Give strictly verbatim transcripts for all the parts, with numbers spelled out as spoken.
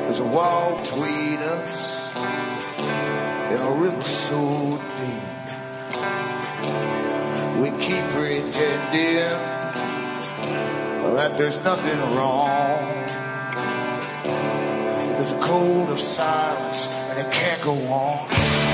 There's a wall between us and a river so deep. We keep pretending that there's nothing wrong. There's a code of silence and it can't go on.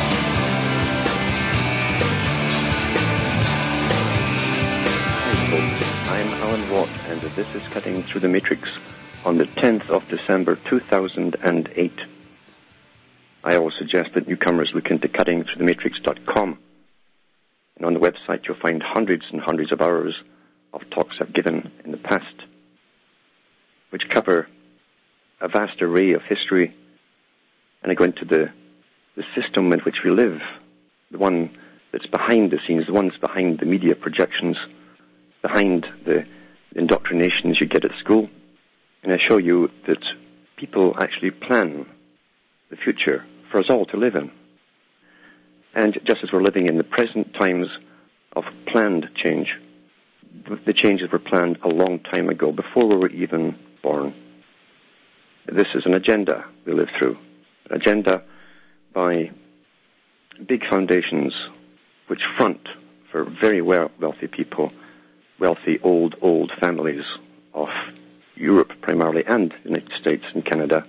I'm Alan Watt, and this is Cutting Through the Matrix on the tenth of December two thousand eight. I always suggest that newcomers look into cutting through the matrix dot com. And on the website you'll find hundreds and hundreds of hours of talks I've given in the past, which cover a vast array of history, and I go into the, the system in which we live, the one that's behind the scenes, the ones behind the media projections, behind the indoctrinations you get at school. And I show you that people actually plan the future for us all to live in. And just as we're living in the present times of planned change, the changes were planned a long time ago, before we were even born. This is an agenda we live through, an agenda by big foundations which front for very wealthy people, wealthy old, old families of Europe primarily, and the United States and Canada.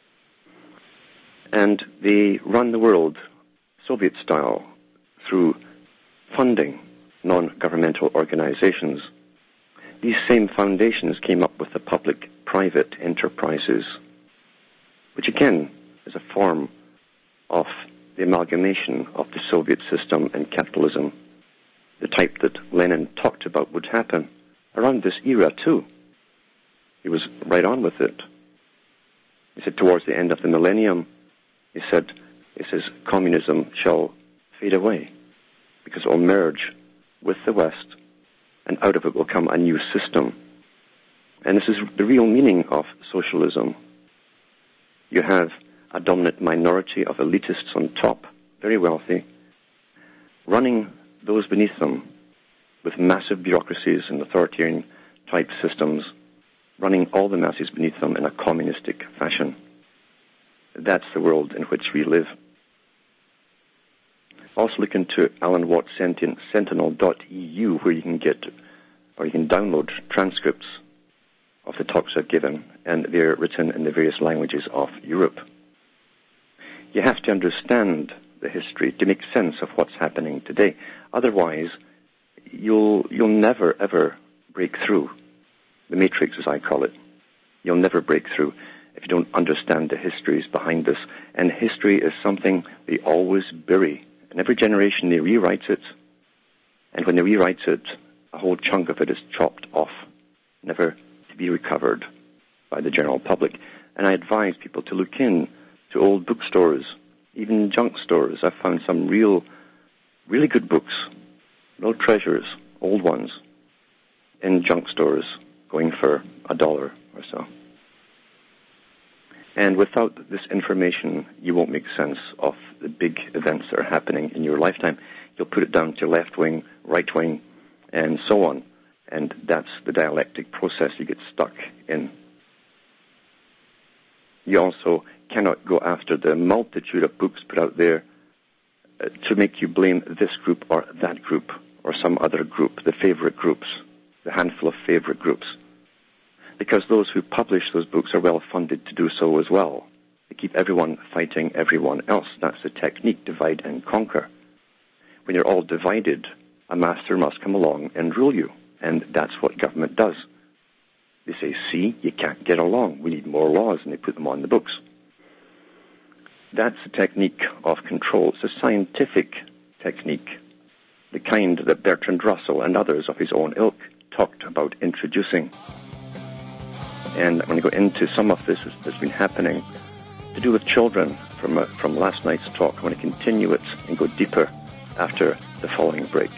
And they run the world Soviet style through funding non-governmental organizations. These same foundations came up with the public-private enterprises, which again is a form of the amalgamation of the Soviet system and capitalism, the type that Lenin talked about would happen around this era too. He was right on with it. He said towards the end of the millennium, he said, he says, communism shall fade away because it will merge with the West, and out of it will come a new system. And this is the real meaning of socialism. You have a dominant minority of elitists on top, very wealthy, running those beneath them with massive bureaucracies and authoritarian type systems, running all the masses beneath them in a communistic fashion. That's the world in which we live. Also look into Alan Watt Sentinel dot E U, where you can get, or you can download transcripts of the talks I've given, and they're written in the various languages of Europe. You have to understand the history to make sense of what's happening today. Otherwise, you'll you'll never ever break through the matrix, as I call it. You'll never break through if you don't understand the histories behind this. And history is something they always bury. In every generation, they rewrite it. And when they rewrite it, a whole chunk of it is chopped off, never to be recovered by the general public. And I advise people to look in to old bookstores, even junk stores. I've found some real, really good books, real treasures, old ones, in junk stores, going for a dollar or so. And without this information, you won't make sense of the big events that are happening in your lifetime. You'll put it down to left wing, right wing, and so on. And that's the dialectic process you get stuck in. You also cannot go after the multitude of books put out there uh, to make you blame this group or that group or some other group, the favorite groups, the handful of favorite groups. Because those who publish those books are well funded to do so as well. They keep everyone fighting everyone else. That's the technique, divide and conquer. When you're all divided, a master must come along and rule you. And that's what government does. They say, see, you can't get along. We need more laws, and they put them on the books. That's a technique of control. It's a scientific technique, the kind that Bertrand Russell and others of his own ilk talked about introducing. And I'm going to go into some of this that's been happening to do with children from uh, from last night's talk. I want to continue it and go deeper after the following break.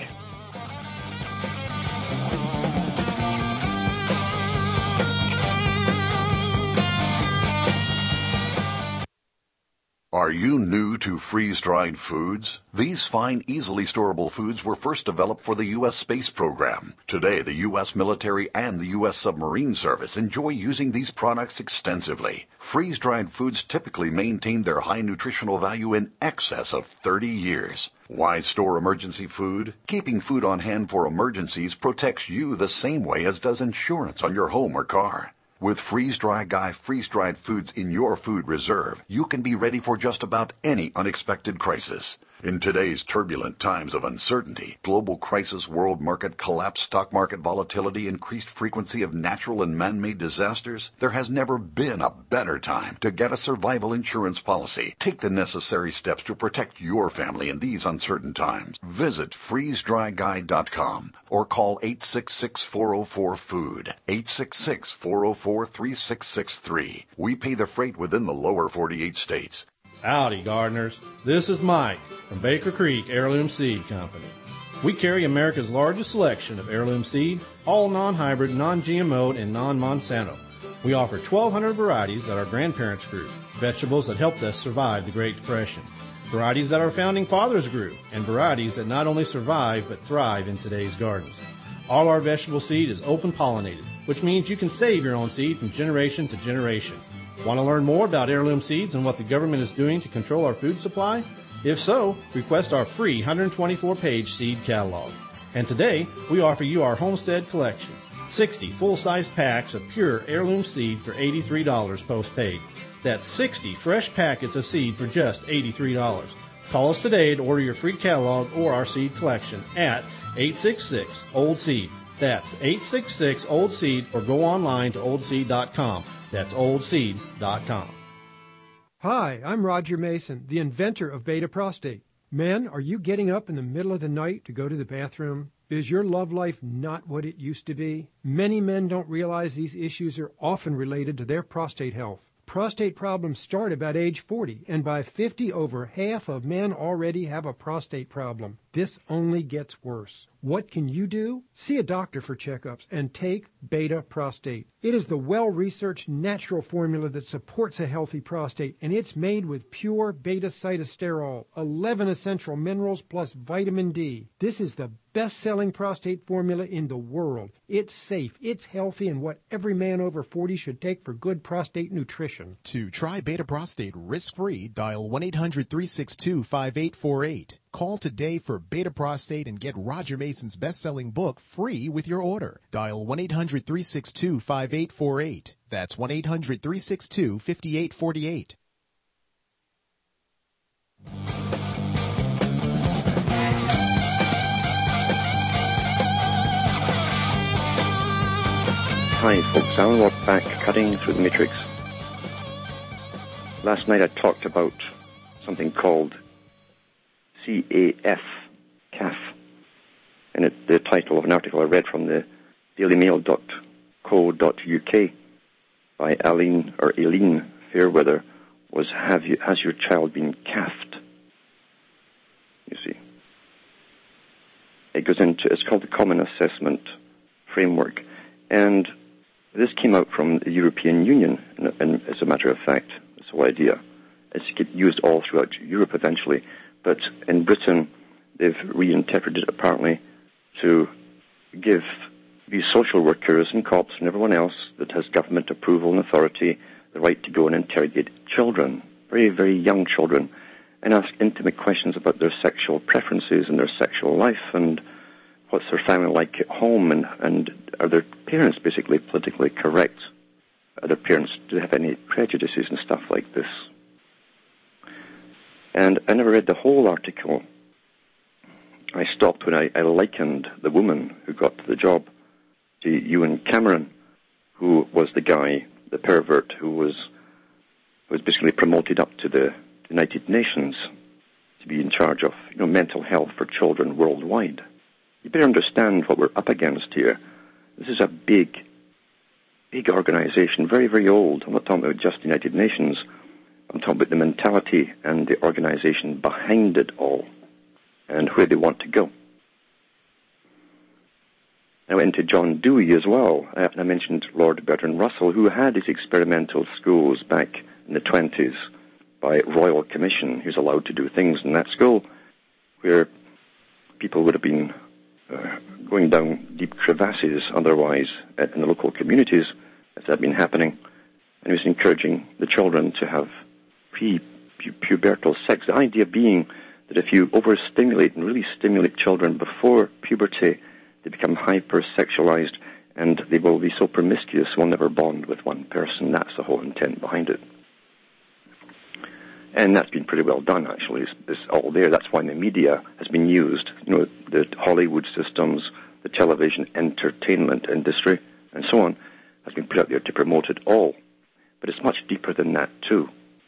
Are you new to freeze-dried foods? These fine, easily storable foods were first developed for the U S space program. Today, the U S military and the U S submarine service enjoy using these products extensively. Freeze-dried foods typically maintain their high nutritional value in excess of thirty years. Why store emergency food? Keeping food on hand for emergencies protects you the same way as does insurance on your home or car. With Freeze-Dry Guy freeze-dried foods in your food reserve, you can be ready for just about any unexpected crisis. In today's turbulent times of uncertainty, global crisis, world market collapse, stock market volatility, increased frequency of natural and man-made disasters, there has never been a better time to get a survival insurance policy. Take the necessary steps to protect your family in these uncertain times. Visit freeze dry guy dot com or call eight six six, four oh four, food, eight six six, four oh four, three six six three. We pay the freight within the lower forty-eight states. Howdy, gardeners. This is Mike from Baker Creek Heirloom Seed Company. We carry America's largest selection of heirloom seed, all non-hybrid, non-G M O, and non-Monsanto. We offer twelve hundred varieties that our grandparents grew, vegetables that helped us survive the Great Depression, varieties that our founding fathers grew, and varieties that not only survive but thrive in today's gardens. All our vegetable seed is open-pollinated, which means you can save your own seed from generation to generation. Want to learn more about heirloom seeds and what the government is doing to control our food supply? If so, request our free one hundred twenty-four page seed catalog. And today, we offer you our Homestead Collection, sixty full-size packs of pure heirloom seed for eighty-three dollars post-paid. That's sixty fresh packets of seed for just eighty-three dollars. Call us today to order your free catalog or our seed collection at eight six six, old seed. That's eight six six, old seed, or go online to old seed dot com. That's old seed dot com. Hi, I'm Roger Mason, the inventor of Beta Prostate. Men, are you getting up in the middle of the night to go to the bathroom? Is your love life not what it used to be? Many men don't realize these issues are often related to their prostate health. Prostate problems start about age forty, and by fifty, over half of men already have a prostate problem. This only gets worse. What can you do? See a doctor for checkups and take Beta Prostate. It is the well-researched natural formula that supports a healthy prostate, and it's made with pure beta-cytosterol, eleven essential minerals plus vitamin D. This is the best-selling prostate formula in the world. It's safe, it's healthy, and what every man over forty should take for good prostate nutrition. To try Beta Prostate risk-free, dial one eight hundred, three six two, five eight four eight. Call today for Beta Prostate and get Roger Mason's best-selling book free with your order. Dial one eight hundred, three six two, five eight four eight. That's one eight hundred, three six two, five eight four eight. Hi folks, Alan Watt back, cutting through the matrix. Last night I talked about something called C A F, C A F, and it, the title of an article I read from the daily mail dot co dot U K by Aline, or Aileen Fairweather, was have you, has your child been C A F'd? You see. It goes into, it's called the Common Assessment Framework, and this came out from the European Union, and, and as a matter of fact, this whole idea, it's get used all throughout Europe eventually, but in Britain, they've reinterpreted it apparently to give these social workers and cops and everyone else that has government approval and authority the right to go and interrogate children, very, very young children, and ask intimate questions about their sexual preferences and their sexual life and what's their family like at home, and, and are their parents basically politically correct? Are their parents, do they have any prejudices and stuff like this? And I never read the whole article. I stopped when I, I likened the woman who got the job to Ewan Cameron, who was the guy, the pervert, who was was basically promoted up to the United Nations to be in charge of, you know, mental health for children worldwide. You better understand what we're up against here. This is a big, big organization, very, very old. I'm not talking about just the United Nations. I'm talking about the mentality and the organization behind it all and where they want to go. I went into John Dewey as well. I mentioned Lord Bertrand Russell, who had these experimental schools back in the twenties by royal commission. He was allowed to do things in that school where people would have been uh, going down deep crevasses otherwise in the local communities if that had been happening. And he was encouraging the children to have pre-pubertal sex. The idea being that if you overstimulate and really stimulate children before puberty, they become hyper-sexualized and they will be so promiscuous they'll never bond with one person. That's the whole intent behind it. And that's been pretty well done, actually. It's, it's all there. That's why the media has been used. You know, the Hollywood systems, the television entertainment industry, and so on, has been put out there to promote it all. But it's much deeper than that, too.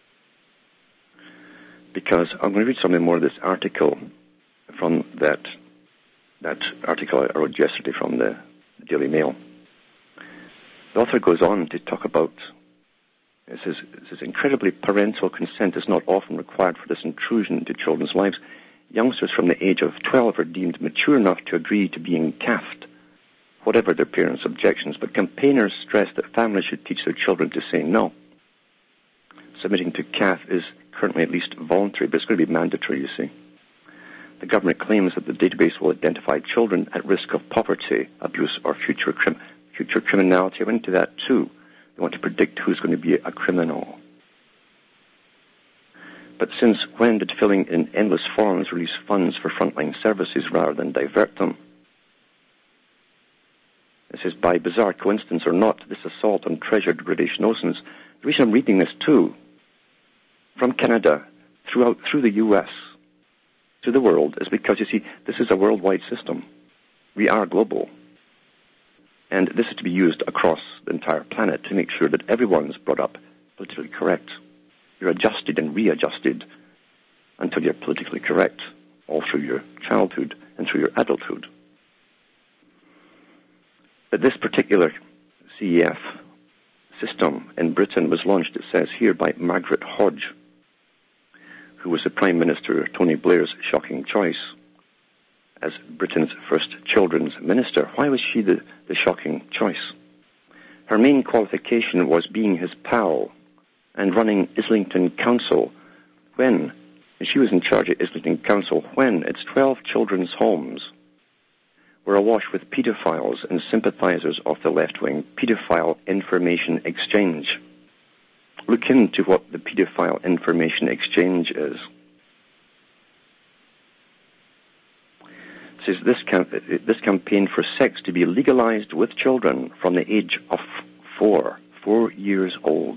Because I'm going to read something more of this article from that that article I wrote yesterday from the Daily Mail. The author goes on to talk about, it says, it says, incredibly parental consent is not often required for this intrusion into children's lives. Youngsters from the age of twelve are deemed mature enough to agree to being caffed, whatever their parents' objections, but campaigners stress that families should teach their children to say no. Submitting to C A F is currently at least voluntary, but it's going to be mandatory, you see. The government claims that the database will identify children at risk of poverty, abuse, or future crim- future criminality. I went into that too. They want to predict who's going to be a criminal. But since when did filling in endless forms release funds for frontline services rather than divert them? It says, by bizarre coincidence or not, this assault on treasured British innocence, the reason I'm reading this too, from Canada, throughout through the U S, to the world, is because, you see, this is a worldwide system. We are global. And this is to be used across the entire planet to make sure that everyone's brought up politically correct. You're adjusted and readjusted until you're politically correct, all through your childhood and through your adulthood. But this particular C E F system in Britain was launched, it says here, by Margaret Hodge, who was the Prime Minister, Tony Blair's shocking choice as Britain's first children's minister. Why was she the, the shocking choice? Her main qualification was being his pal and running Islington Council when, and she was in charge of Islington Council when its twelve children's homes were awash with paedophiles and sympathizers of the left-wing paedophile information exchange. Look into what the paedophile information exchange is. It says this, camp- this campaign for sex to be legalized with children from the age of four, four years old.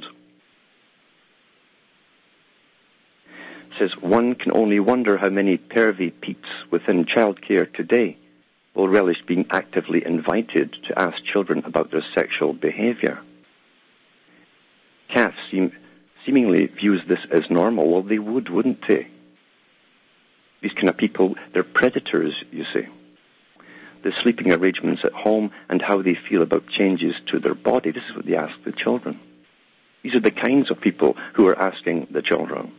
It says one can only wonder how many pervy peeps within childcare today will relish being actively invited to ask children about their sexual behavior. C A F seem, seemingly views this as normal. Well, they would, wouldn't they? These kind of people, they're predators, you see. The sleeping arrangements at home and how they feel about changes to their body, this is what they ask the children. These are the kinds of people who are asking the children.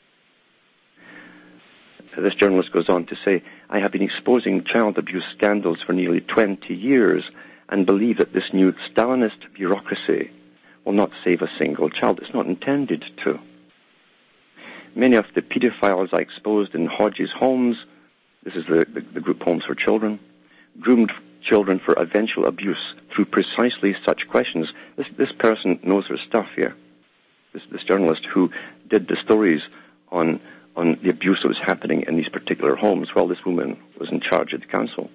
This journalist goes on to say, I have been exposing child abuse scandals for nearly twenty years and believe that this new Stalinist bureaucracy will not save a single child. It's not intended to. Many of the pedophiles I exposed in Hodge's homes, this is the, the, the group Homes for Children, groomed children for eventual abuse through precisely such questions. This, this person knows her stuff here. This, this journalist who did the stories on on the abuse that was happening in these particular homes while this woman was in charge of the council.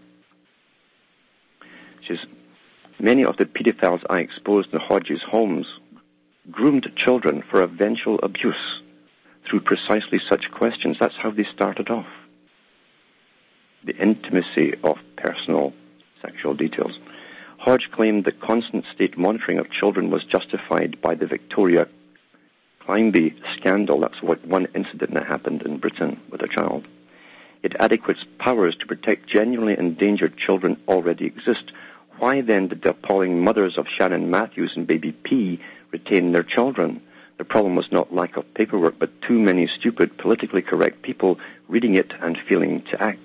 She says, many of the pedophiles I exposed in Hodge's homes groomed children for eventual abuse through precisely such questions. That's how they started off. The intimacy of personal sexual details. Hodge claimed that constant state monitoring of children was justified by the Victoria Climbie scandal. That's what one incident that happened in Britain with a child. It adequate powers to protect genuinely endangered children already exist. Why then did the appalling mothers of Shannon Matthews and baby P retain their children? The problem was not lack of paperwork, but too many stupid, politically correct people reading it and failing to act.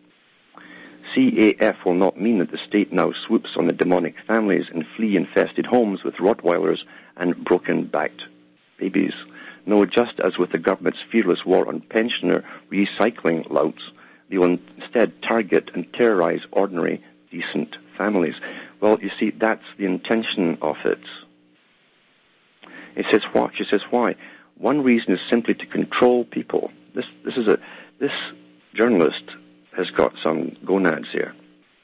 C A F will not mean that the state now swoops on the demonic families in flea-infested homes with Rottweilers and broken-backed babies. No, just as with the government's fearless war on pensioner recycling louts, they will instead target and terrorize ordinary, decent families. Well, you see, that's the intention of it. It says what? She says why? One reason is simply to control people. This, this is a, this journalist has got some gonads here.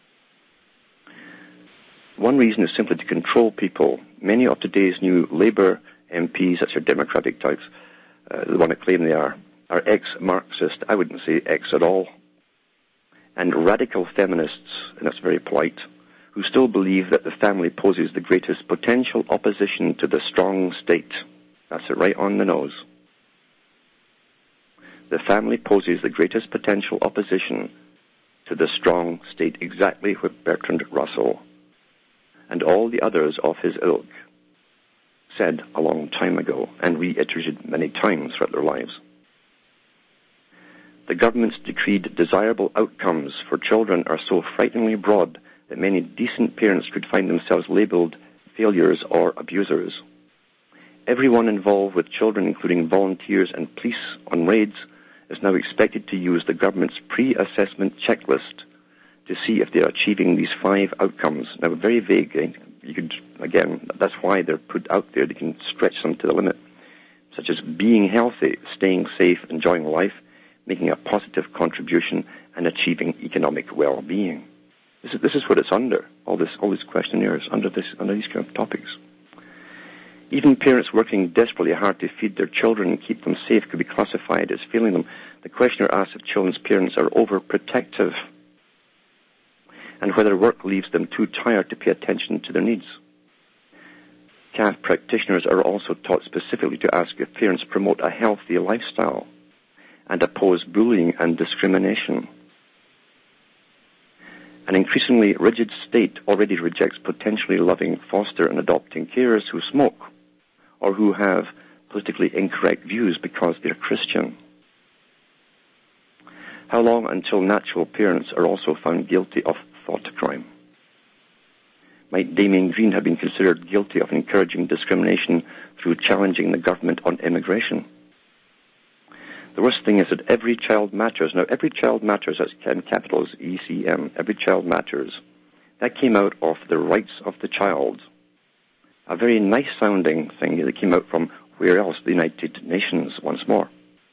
One reason is simply to control people. Many of today's new Labour M Ps, that's your Democratic types, uh, the one that claim they are, are ex-Marxist. I wouldn't say ex at all. And radical feminists, and that's very polite, who still believe that the family poses the greatest potential opposition to the strong state. That's it, right on the nose. The family poses the greatest potential opposition to the strong state, exactly what Bertrand Russell and all the others of his ilk said a long time ago and reiterated many times throughout their lives. The government's decreed desirable outcomes for children are so frighteningly broad that many decent parents could find themselves labeled failures or abusers. Everyone involved with children, including volunteers and police on raids, is now expected to use the government's pre-assessment checklist to see if they're achieving these five outcomes. Now, very vague. Eh? You could, again, that's why they're put out there. They can stretch them to the limit, such as being healthy, staying safe, enjoying life, making a positive contribution, and achieving economic well-being. This is, this is what it's under, all this, all these questionnaires, under, this, under these kind of topics. Even parents working desperately hard to feed their children and keep them safe could be classified as failing them. The questioner asks if children's parents are overprotective and whether work leaves them too tired to pay attention to their needs. C A F practitioners are also taught specifically to ask if parents promote a healthy lifestyle and oppose bullying and discrimination. An increasingly rigid state already rejects potentially loving foster and adopting carers who smoke or who have politically incorrect views because they're Christian. How long until natural parents are also found guilty of thought crime? Might Damien Green have been considered guilty of encouraging discrimination through challenging the government on immigration? The worst thing is that Every Child Matters. Now, Every Child Matters, that's in capitals, E C M, Every Child Matters. That came out of the rights of the child. A very nice-sounding thing that came out from where else? The United Nations, once more.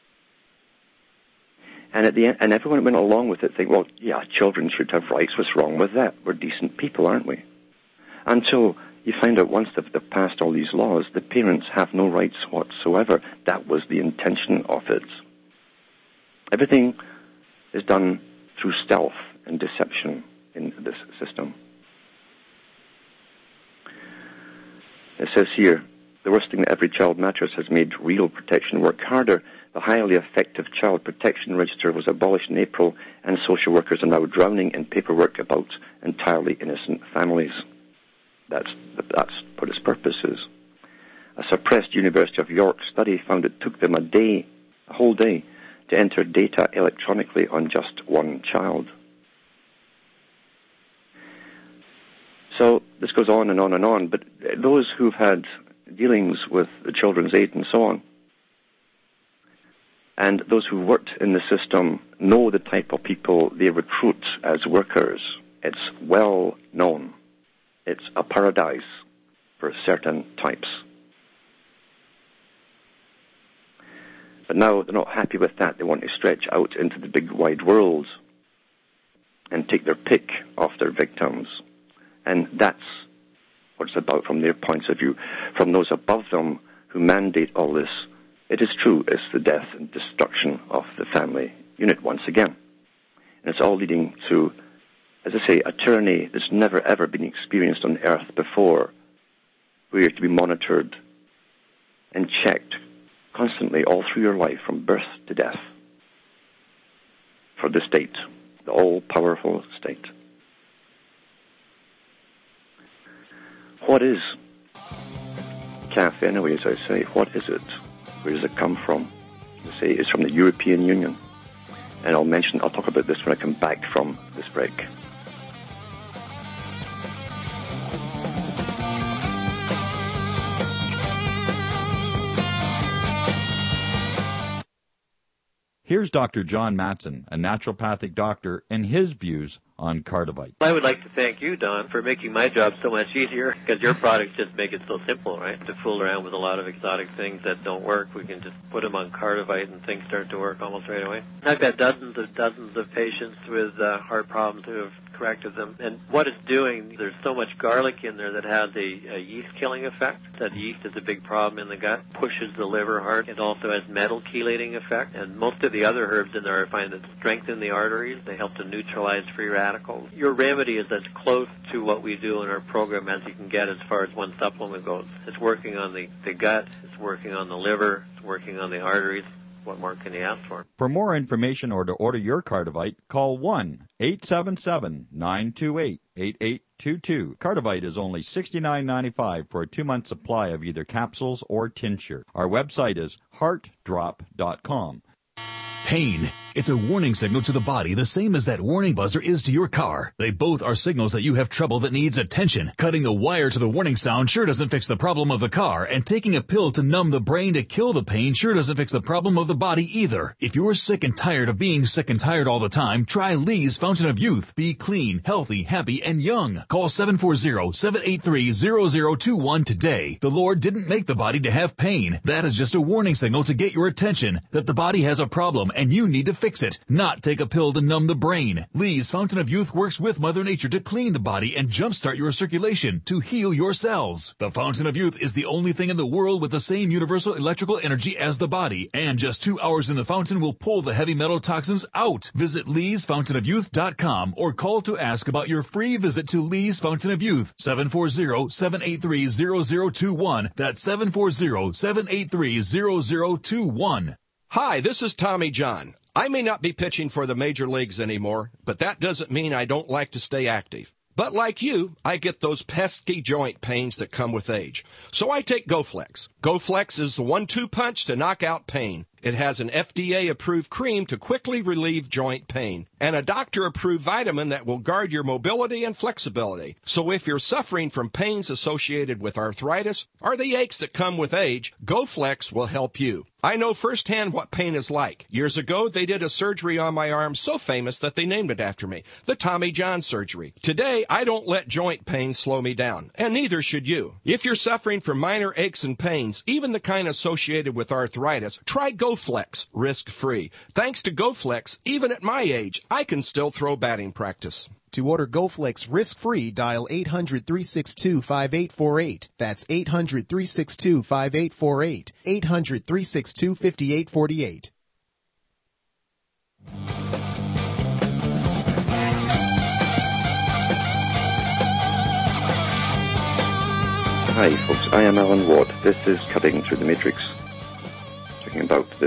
And at the end, and everyone went along with it, thinking, well, yeah, children should have rights. What's wrong with that? We're decent people, aren't we? Until you find out once they've, they've passed all these laws, the parents have no rights whatsoever. That was the intention of it. Everything is done through stealth and deception in this system. It says here, the worst thing that Every Child Matters has made real protection work harder. The highly effective Child Protection Register was abolished in April, and social workers are now drowning in paperwork about entirely innocent families. That's, that's what its purpose is. A suppressed University of York study found it took them a day, a whole day, to enter data electronically on just one child. So this goes on and on and on, but those who've had dealings with the Children's Aid and so on, and those who worked in the system know the type of people they recruit as workers. It's well known. It's a paradise for certain types. But now they're not happy with that. They want to stretch out into the big wide world and take their pick of their victims. And that's what it's about from their points of view. From those above them who mandate all this, it is true, it's the death and destruction of the family unit once again. And it's all leading to, as I say, a tyranny that's never ever been experienced on earth before, where you're to be monitored and checked constantly all through your life from birth to death for the state, the all-powerful state. What is C A F anyway, as I say? What is it? Where does it come from? I say it's from the European Union. And I'll mention, I'll talk about this when I come back from this break. Here's Doctor John Matson, a naturopathic doctor, and his views on Cardivite. I would like to thank you, Don, for making my job so much easier, because your products just make it so simple, right? To fool around with a lot of exotic things that don't work, we can just put them on Cardivite and things start to work almost right away. I've got dozens of dozens of patients with uh, heart problems who have corrected them. And what it's doing, there's so much garlic in there that has a, a yeast-killing effect. That yeast is a big problem in the gut, pushes the liver hard. It also has metal chelating effect. And most of the other herbs in there I find that strengthen the arteries. They help to neutralize free radicals. Your remedy is as close to what we do in our program as you can get as far as one supplement goes. It's working on the, the gut, it's working on the liver, it's working on the arteries. What more can you ask for? For more information or to order your Cardivite, call one eight seven seven, nine two eight, eight eight two two. Cardivite is only sixty-nine ninety-five for a two-month supply of either capsules or tincture. Our website is heart drop dot com. Pain. It's a warning signal to the body, the same as that warning buzzer is to your car. They both are signals that you have trouble that needs attention. Cutting the wire to the warning sound sure doesn't fix the problem of the car, and taking a pill to numb the brain to kill the pain sure doesn't fix the problem of the body either. If you're sick and tired of being sick and tired all the time, try Lee's Fountain of Youth. Be clean, healthy, happy, and young. Call seven four zero, seven eight three, zero zero two one today. The Lord didn't make the body to have pain. That is just a warning signal to get your attention that the body has a problem and you need to fix it, not take a pill to numb the brain. Lee's Fountain of Youth works with Mother Nature to clean the body and jumpstart your circulation to heal your cells. The Fountain of Youth is the only thing in the world with the same universal electrical energy as the body, and just two hours in the fountain will pull the heavy metal toxins out. Visit lees fountain of youth dot com or call to ask about your free visit to Lee's Fountain of Youth, seven four zero, seven eight three, zero zero two one. That's seven four zero, seven eight three, zero zero two one. Hi, this is Tommy John. I may not be pitching for the major leagues anymore, but that doesn't mean I don't like to stay active. But like you, I get those pesky joint pains that come with age. So I take GoFlex. GoFlex is the one two punch to knock out pain. It has an F D A-approved cream to quickly relieve joint pain, and a doctor-approved vitamin that will guard your mobility and flexibility. So if you're suffering from pains associated with arthritis or the aches that come with age, GoFlex will help you. I know firsthand what pain is like. Years ago, they did a surgery on my arm so famous that they named it after me, the Tommy John surgery. Today, I don't let joint pain slow me down, and neither should you. If you're suffering from minor aches and pains, even the kind associated with arthritis, try GoFlex, risk-free. Thanks to GoFlex, even at my age, I can still throw batting practice. To order GoFlex risk-free, dial eight hundred, three six two, five eight four eight. That's eight hundred, three six two, five eight four eight. eight hundred, three six two, five eight four eight. Hi folks, I am Alan Watt. This is Cutting Through the Matrix. Talking about this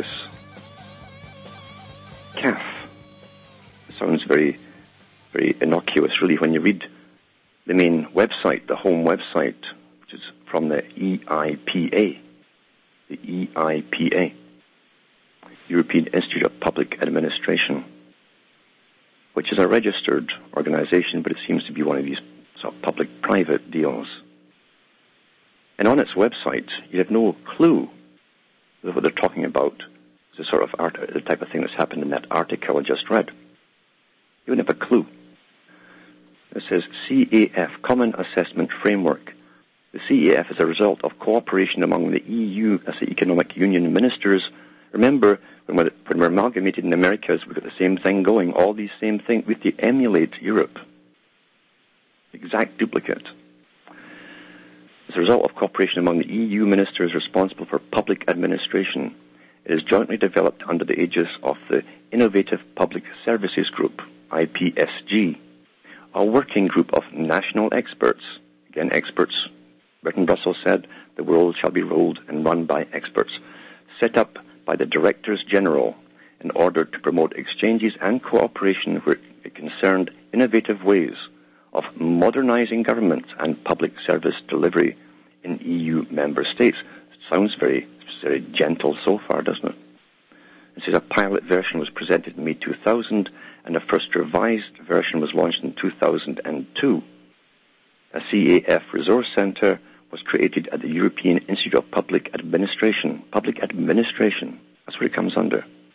calf. It sounds very, very innocuous really when you read the main website, the home website, which is from the E I P A. The E I P A. European Institute of Public Administration, which is a registered organization, but it seems to be one of these sort of public-private deals. And on its website, you have no clue what they're talking about. It's the sort of art, the type of thing that's happened in that article I just read. You wouldn't have a clue. It says C A F, Common Assessment Framework. The C A F is a result of cooperation among the E U as the Economic Union ministers. Remember, when we're, when we're amalgamated in Americas, we've got the same thing going, all these same things. We have to emulate Europe. Exact duplicate. As a result of cooperation among the E U ministers responsible for public administration, it is jointly developed under the aegis of the Innovative Public Services Group, I P S G, a working group of national experts. Again, experts. Bertrand Russell said, the world shall be ruled and run by experts, set up by the Directors General in order to promote exchanges and cooperation where it concerned innovative ways of modernizing government and public service delivery in E U member states. It sounds very, very gentle so far, doesn't it? It says a pilot version was presented in May two thousand, and a first revised version was launched in two thousand two. A C A F resource center was created at the European Institute of Public Administration. Public administration, that's what it comes under.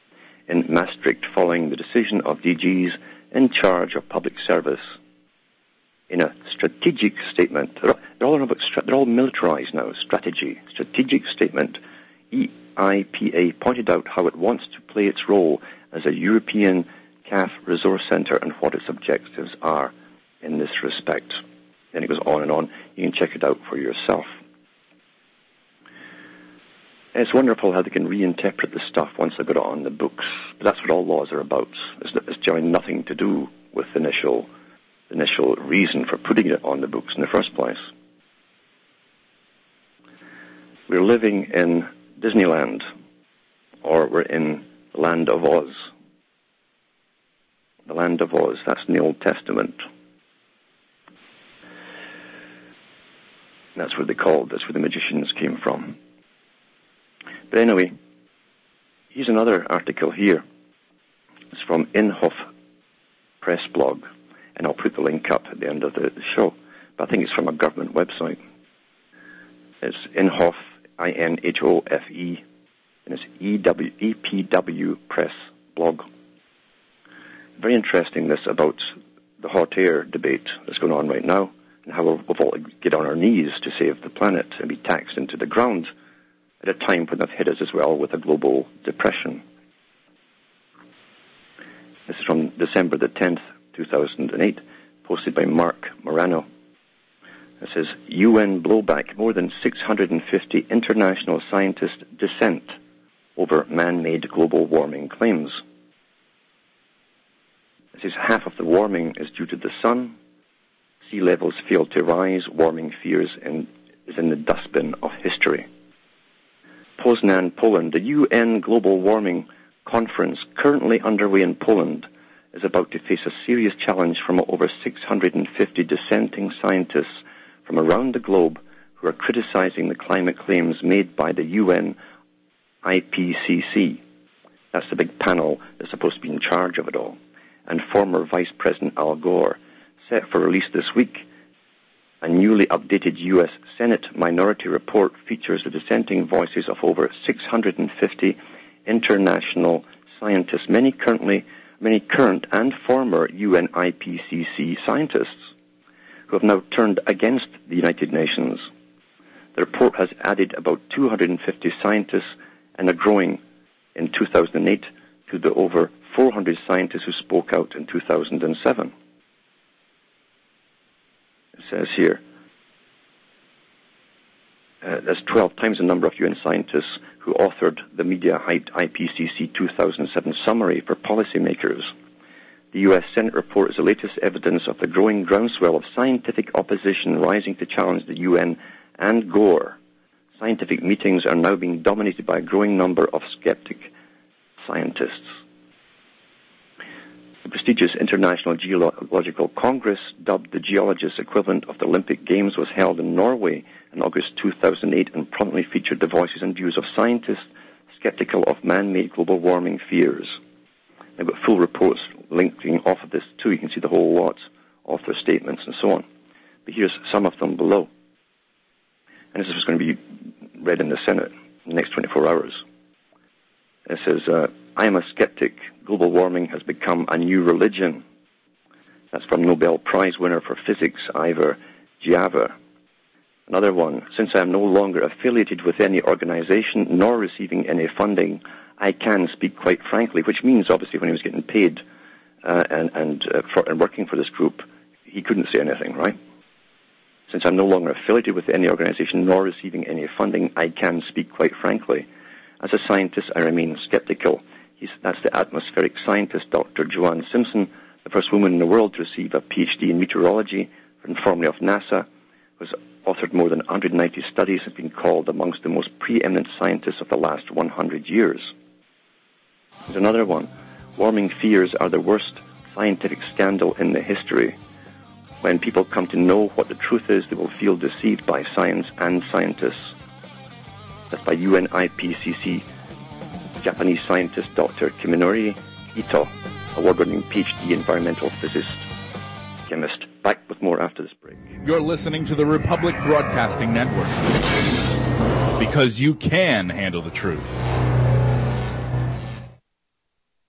in Maastricht following the decision of D Gs in charge of public service. In a strategic statement, they're all, about, they're all militarized now, strategy, strategic statement, E I P A pointed out how it wants to play its role as a European C A F resource center and what its objectives are in this respect. And it goes on and on. You can check it out for yourself. And it's wonderful how they can reinterpret the stuff once they've got it on the books. But that's what all laws are about. It's, it's generally nothing to do with the initial, the initial reason for putting it on the books in the first place. We're living in Disneyland, or we're in the land of Oz. The land of Oz, that's in the Old Testament. That's what they called, that's where the magicians came from. But anyway, here's another article here. It's from Inhofe Press blog, and I'll put the link up at the end of the, the show. But I think it's from a government website. It's Inhofe, I N H O F E, and it's E W E P W Press blog. Very interesting, this about the hot air debate that's going on right now, and how we'll all get on our knees to save the planet and be taxed into the ground at a time when they've hit us as well with a global depression. This is from December the tenth, two thousand eight, posted by Mark Morano. It says, U N blowback, more than six hundred fifty international scientists dissent over man-made global warming claims. It says half of the warming is due to the sun. Sea levels fail to rise. Warming fears in, is in the dustbin of history. Poznan, Poland. The U N Global Warming Conference, currently underway in Poland, is about to face a serious challenge from over six hundred fifty dissenting scientists from around the globe who are criticizing the climate claims made by the U N I P C C. That's the big panel that's supposed to be in charge of it all. And former Vice President Al Gore, set for release this week. A newly updated U S Senate Minority Report features the dissenting voices of over six hundred fifty international scientists, many currently, many current and former U N I P C C scientists, who have now turned against the United Nations. The report has added about two hundred fifty scientists and are growing in two thousand eight to the over four hundred scientists who spoke out in two thousand seven. It says here, uh, there's twelve times the number of U N scientists who authored the media-hyped I P C C two thousand seven summary for policymakers. The U S Senate report is the latest evidence of the growing groundswell of scientific opposition rising to challenge the U N and Gore. Scientific meetings are now being dominated by a growing number of skeptic scientists. The prestigious International Geological Congress, dubbed the geologist's equivalent of the Olympic Games, was held in Norway in August two thousand eight and prominently featured the voices and views of scientists skeptical of man-made global warming fears. They've got full reports linking off of this too. You can see the whole lot of their statements and so on. But here's some of them below. And this is going to be read in the Senate in the next twenty-four hours. It says, uh, I am a skeptic. Global warming has become a new religion. That's from Nobel Prize winner for physics, Ivor Giava. Another one, since I am no longer affiliated with any organization nor receiving any funding, I can speak quite frankly, which means obviously when he was getting paid uh, and, and, uh, for, and working for this group, he couldn't say anything, right? Since I'm no longer affiliated with any organization nor receiving any funding, I can speak quite frankly. As a scientist, I remain skeptical. He's, that's the atmospheric scientist, Doctor Joanne Simpson, the first woman in the world to receive a P H D in meteorology, and formerly of NASA, who has authored more than one hundred ninety studies, has been called amongst the most preeminent scientists of the last one hundred years. There's another one. Warming fears are the worst scientific scandal in the history. When people come to know what the truth is, they will feel deceived by science and scientists. That's by U N I P C C Japanese scientist Doctor Kiminori Ito, award-winning P H D environmental physicist, chemist. Back with more after this break. You're listening to the Republic Broadcasting Network, because you can handle the truth.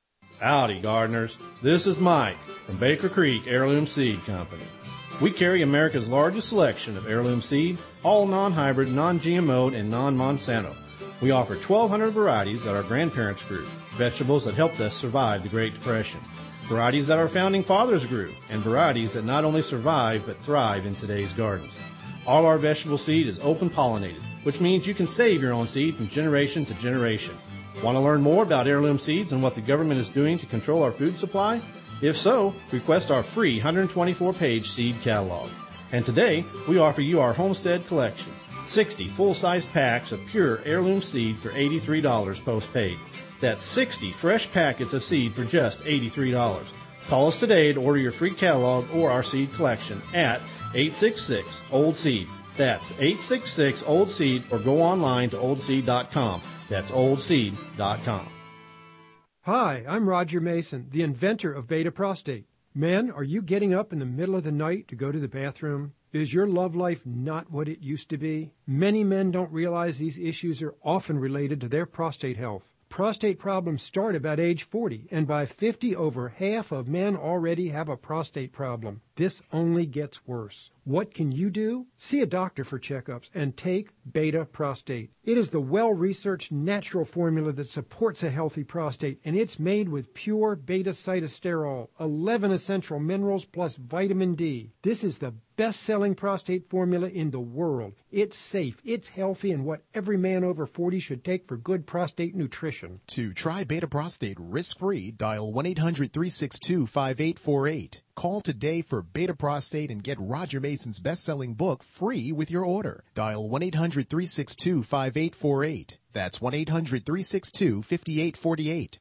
Howdy, gardeners. This is Mike from Baker Creek Heirloom Seed Company. We carry America's largest selection of heirloom seed, all non-hybrid, non-G M O'd, and non-Monsanto. We offer twelve hundred varieties that our grandparents grew, vegetables that helped us survive the Great Depression, varieties that our founding fathers grew, and varieties that not only survive but thrive in today's gardens. All our vegetable seed is open pollinated, which means you can save your own seed from generation to generation. Want to learn more about heirloom seeds and what the government is doing to control our food supply? If so, request our free one hundred twenty-four page seed catalog. And today, we offer you our Homestead Collection, sixty full-sized packs of pure heirloom seed for eighty-three dollars postpaid. That's sixty fresh packets of seed for just eighty-three dollars. Call us today to order your free catalog or our seed collection at eight six six old seed. That's eight six six old seed, or go online to old seed dot com. That's old seed dot com. Hi, I'm Roger Mason, the inventor of Beta Prostate. Men, are you getting up in the middle of the night to go to the bathroom? Is your love life not what it used to be? Many men don't realize these issues are often related to their prostate health. Prostate problems start about age forty, and by fifty, over half of men already have a prostate problem. This only gets worse. What can you do? See a doctor for checkups and take Beta Prostate. It is the well-researched natural formula that supports a healthy prostate, and it's made with pure beta-cytosterol, eleven essential minerals plus vitamin D. This is the best-selling prostate formula in the world. It's safe, it's healthy, and what every man over forty should take for good prostate nutrition. To try Beta Prostate risk-free, dial one eight hundred three six two five eight four eight. Call today for Beta Prostate and get Roger Mason's best-selling book free with your order. Dial one eight hundred three six two five eight four eight. That's one eight hundred three six two five eight four eight.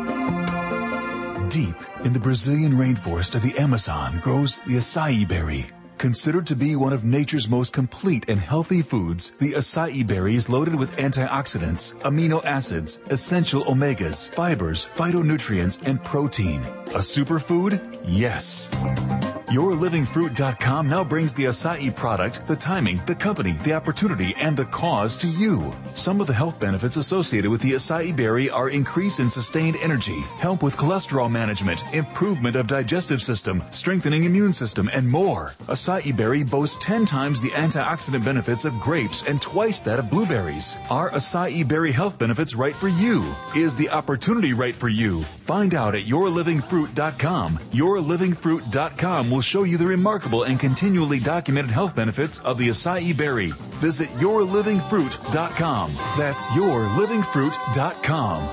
Deep in the Brazilian rainforest of the Amazon grows the acai berry. Considered to be one of nature's most complete and healthy foods, the acai berry is loaded with antioxidants, amino acids, essential omegas, fibers, phytonutrients, and protein. A superfood? Yes. your living fruit dot com now brings the acai product, the timing, the company, the opportunity, and the cause to you. Some of the health benefits associated with the acai berry are increase in sustained energy, help with cholesterol management, improvement of digestive system, strengthening immune system, and more. Acai berry boasts ten times the antioxidant benefits of grapes and twice that of blueberries. Are acai berry health benefits right for you? Is the opportunity right for you? Find out at your living fruit dot com. your living fruit dot com will show you the remarkable and continually documented health benefits of the acai berry. Visit your living fruit dot com. That's your living fruit dot com.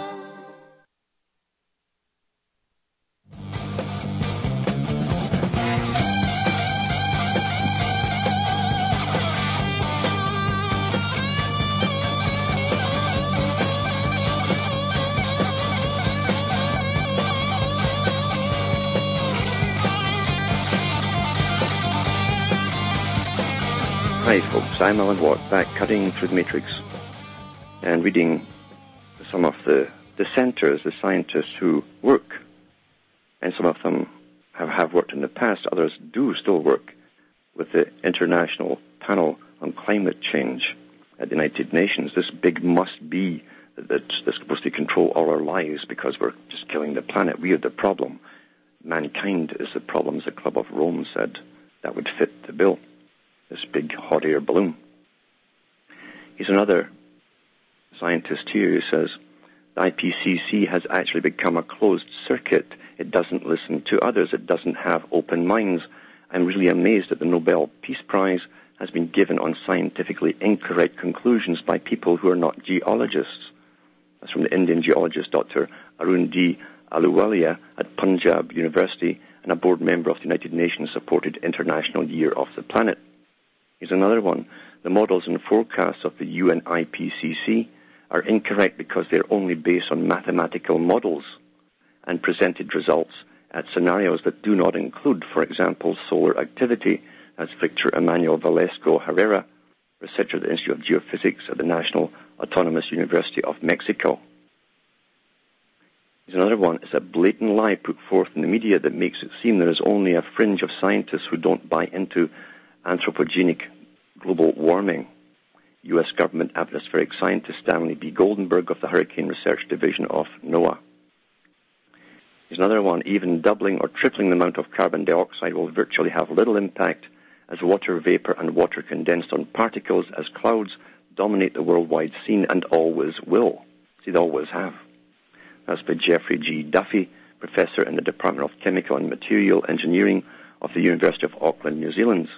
Hi folks, I'm Alan Watt, back cutting through the matrix and reading some of the dissenters, the scientists who work, and some of them have, have worked in the past, others do still work with the International Panel on Climate Change at the United Nations. This big must-be that, that's supposed to control all our lives because we're just killing the planet. We are the problem. Mankind is the problem, as the Club of Rome said. That would fit the bill. This big hot air balloon. Here's another scientist here who says, the I P C C has actually become a closed circuit. It doesn't listen to others. It doesn't have open minds. I'm really amazed that the Nobel Peace Prize has been given on scientifically incorrect conclusions by people who are not geologists. That's from the Indian geologist Doctor Arun D. Ahluwalia at Punjab University and a board member of the United Nations-supported International Year of the Planet. Here's another one. The models and forecasts of the U N I P C C are incorrect because they're only based on mathematical models and presented results at scenarios that do not include, for example, solar activity, as Victor Emmanuel Velasco Herrera, researcher at the Institute of Geophysics at the National Autonomous University of Mexico. Here's another one. It's a blatant lie put forth in the media that makes it seem there is only a fringe of scientists who don't buy into anthropogenic global warming. U S government atmospheric scientist Stanley B. Goldenberg of the Hurricane Research Division of NOAA. Here's another one. Even doubling or tripling the amount of carbon dioxide will virtually have little impact, as water vapor and water condensed on particles as clouds dominate the worldwide scene and always will. See, they always have. That's by Geoffrey G. Duffy, professor in the Department of Chemical and Material Engineering of the University of Auckland, New Zealand.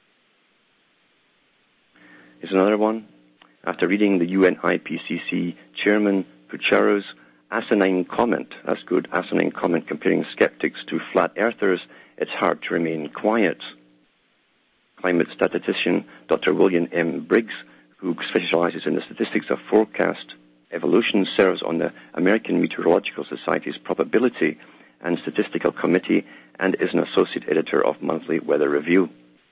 Here's another one. After reading the U N I P C C Chairman Pucharo's asinine comment, that's good, asinine comment comparing skeptics to flat earthers, it's hard to remain quiet. Climate statistician Doctor William M. Briggs, who specializes in the statistics of forecast evolution, serves on the American Meteorological Society's Probability and Statistical Committee and is an associate editor of Monthly Weather Review.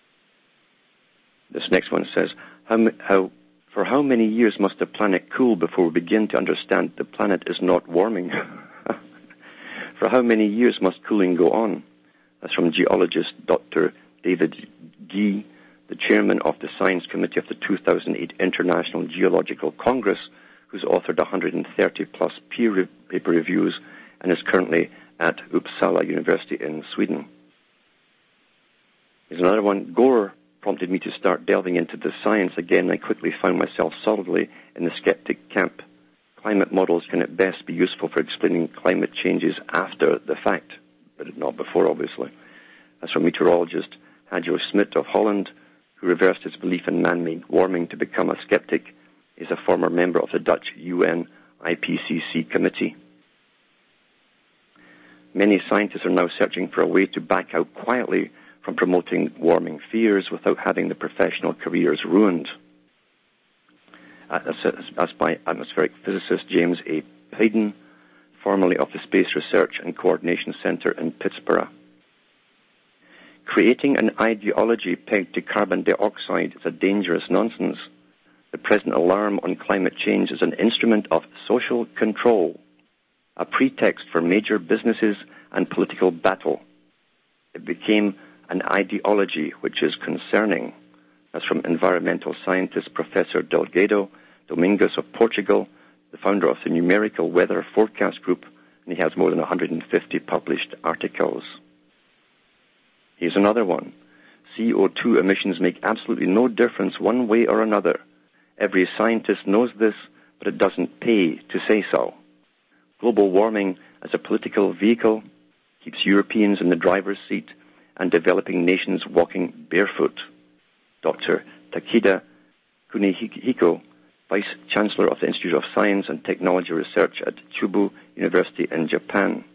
This next one says, how, how, for how many years must the planet cool before we begin to understand the planet is not warming? For how many years must cooling go on? That's from geologist Doctor David Gee, the chairman of the Science Committee of the two thousand eight International Geological Congress, who's authored one hundred thirty plus peer re- paper reviews and is currently at Uppsala University in Sweden. Here's another one. Gore prompted me to start delving into the science again. I quickly found myself solidly in the skeptic camp. Climate models can at best be useful for explaining climate changes after the fact, but not before, obviously. That's from meteorologist Hadjo Smit of Holland, who reversed his belief in man-made warming to become a skeptic. Is a former member of the Dutch U N I P C C committee. Many scientists are now searching for a way to back out quietly from promoting warming fears without having the professional careers ruined. That's by atmospheric physicist James A. Hayden, formerly of the Space Research and Coordination Center in Pittsburgh. Creating an ideology pegged to carbon dioxide is a dangerous nonsense. The present alarm on climate change is an instrument of social control, a pretext for major businesses and political battle. It became an ideology which is concerning. That's from environmental scientist Professor Delgado Domingos of Portugal, the founder of the Numerical Weather Forecast Group, and he has more than one hundred fifty published articles. Here's another one. C O two emissions make absolutely no difference one way or another. Every scientist knows this, but it doesn't pay to say so. Global warming as a political vehicle keeps Europeans in the driver's seat and developing nations walking barefoot. Doctor Takeda Kunihiko, Vice Chancellor of the Institute of Science and Technology Research at Chubu University in Japan.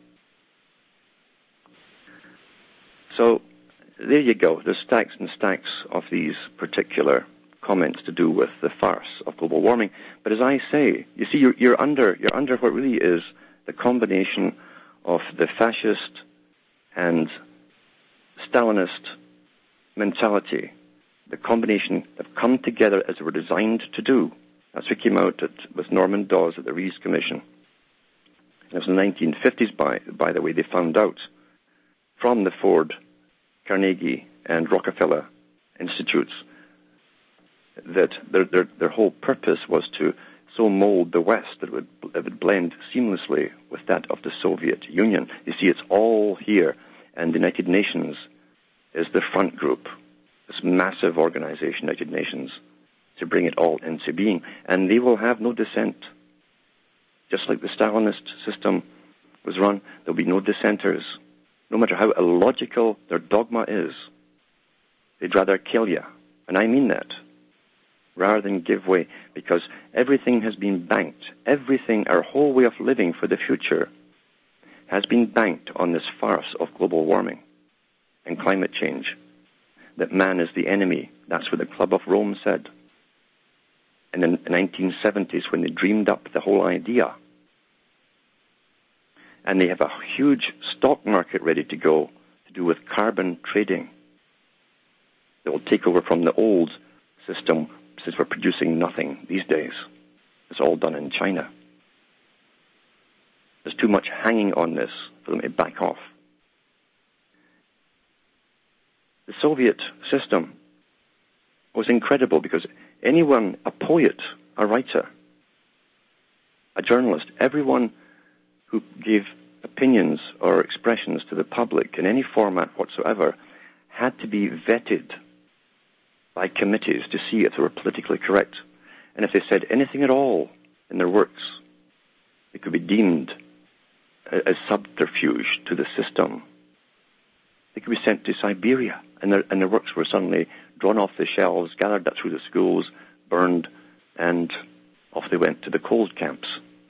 So there you go. There's stacks and stacks of these particular comments to do with the farce of global warming. But as I say, you see, you're, you're under you're under what really is the combination of the fascist and Stalinist mentality. The combination have come together as they were designed to do. That's what came out at, with Norman Dawes at the Rees Commission. And it was in the nineteen fifties, by, by the way, they found out from the Ford, Carnegie, and Rockefeller institutes that their, their, their whole purpose was to so mold the West that it would, it would blend seamlessly with that of the Soviet Union. You see, it's all here, and the United Nations is the front group, this massive organization, United Nations, to bring it all into being. And they will have no dissent. Just like the Stalinist system was run, there'll be no dissenters. No matter how illogical their dogma is, they'd rather kill you. And I mean that. Rather than give way, because everything has been banked. Everything, our whole way of living for the future, has been banked on this farce of global warming and climate change. That man is the enemy. That's what the Club of Rome said. And in the nineteen seventies, when they dreamed up the whole idea. And they have a huge stock market ready to go to do with carbon trading. They will take over from the old system, since we're producing nothing these days. It's all done in China. There's too much hanging on this for them to back off. The Soviet system was incredible because anyone, a poet, a writer, a journalist, everyone who gave opinions or expressions to the public in any format whatsoever had to be vetted by committees to see if they were politically correct. And if they said anything at all in their works, it could be deemed as subterfuge to the system. They could be sent to Siberia, and their, and their works were suddenly drawn off the shelves, gathered up through the schools, burned, and off they went to the cold camps.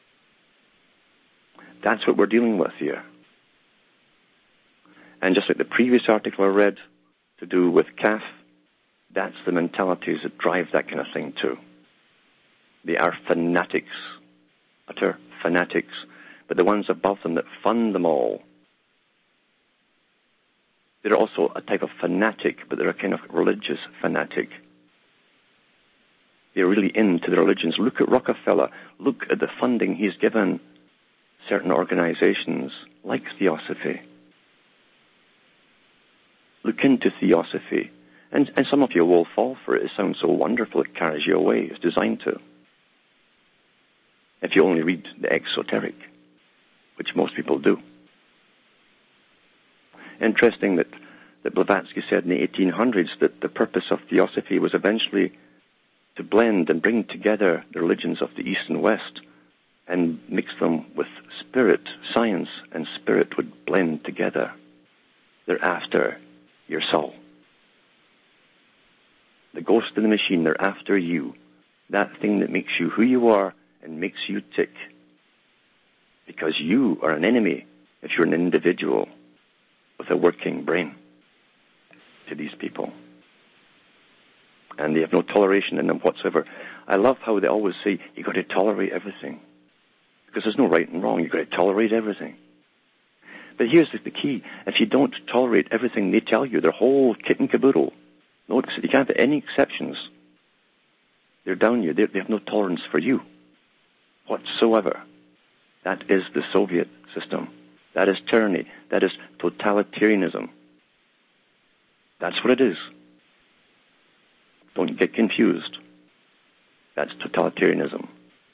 That's what we're dealing with here. And just like the previous article I read to do with C A F, that's the mentalities that drive that kind of thing too. They are fanatics, utter fanatics, but the ones above them that fund them all, they're also a type of fanatic, but they're a kind of religious fanatic. They're really into the religions. Look at Rockefeller. Look at the funding he's given certain organizations like Theosophy. Look into Theosophy. And, and some of you will fall for it. It sounds so wonderful. It carries you away. It's designed to. If you only read the exoteric, which most people do. Interesting that, that Blavatsky said in the eighteen hundreds that the purpose of Theosophy was eventually to blend and bring together the religions of the East and West and mix them with spirit. Science and spirit would blend together. They're after your soul. The ghost in the machine, they're after you. That thing that makes you who you are and makes you tick. Because you are an enemy if you're an individual with a working brain to these people. And they have no toleration in them whatsoever. I love how they always say, you've got to tolerate everything. Because there's no right and wrong. You've got to tolerate everything. But here's the key. If you don't tolerate everything they tell you, their whole kit and caboodle, no, you can't have any exceptions. They're down you. They have no tolerance for you whatsoever. That is the Soviet system. That is tyranny. That is totalitarianism. That's what it is. Don't get confused. That's totalitarianism.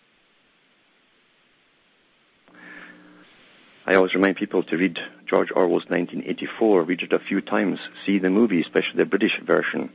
I always remind people to read George Orwell's nineteen eighty-four. Read it a few times. See the movie, especially the British version.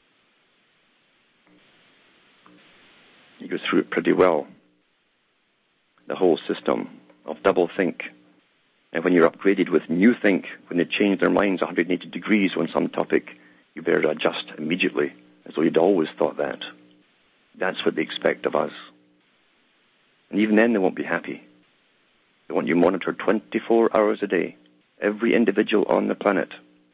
He goes through it pretty well. The whole system of double-think. And when you're upgraded with new think, when they change their minds one hundred eighty degrees on some topic, you better adjust immediately, as though you'd always thought that. That's what they expect of us. And even then they won't be happy. They want you monitored twenty-four hours a day, every individual on the planet.